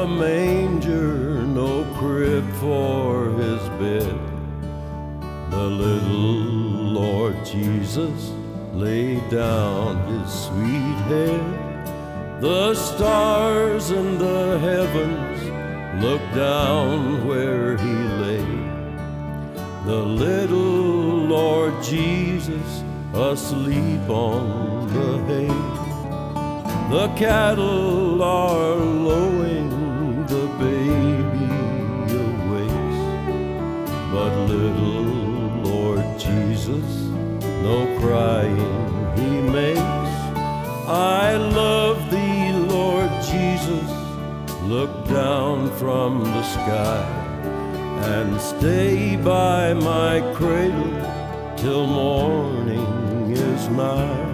a manger, no crib for his bed, the little Lord Jesus laid down his sweet head. The stars in the heavens looked down where he lay, the little Lord Jesus asleep on the hay. The cattle are lowing, the baby awakes, but little Lord Jesus, no crying he makes. I love thee, Lord Jesus, look down from the sky and stay by my cradle till morning is nigh.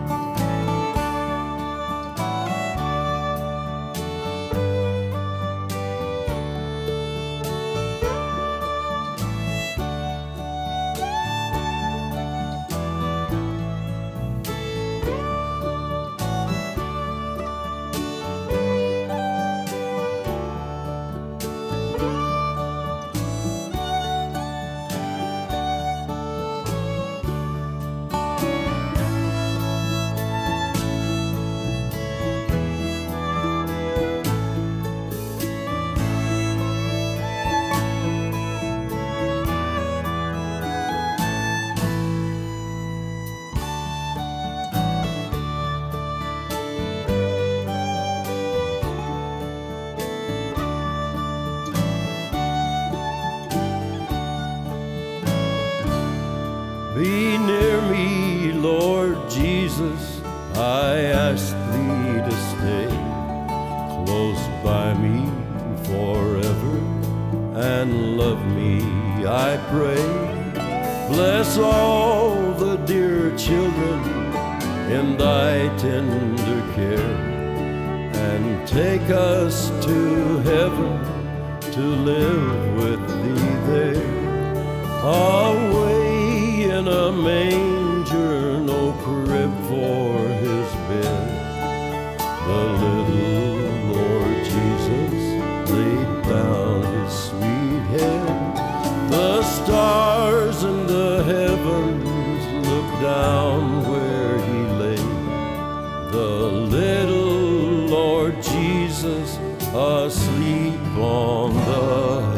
Be near me, Lord Jesus, I ask thee to stay close by me forever and love me, I pray. Bless all the dear children in thy tender care, and take us to heaven to live with thee there. Away in a manger, no crib for his bed, the little Lord Jesus laid down his sweet head. The stars in the heavens looked down where he lay, the little Lord Jesus asleep on the hay.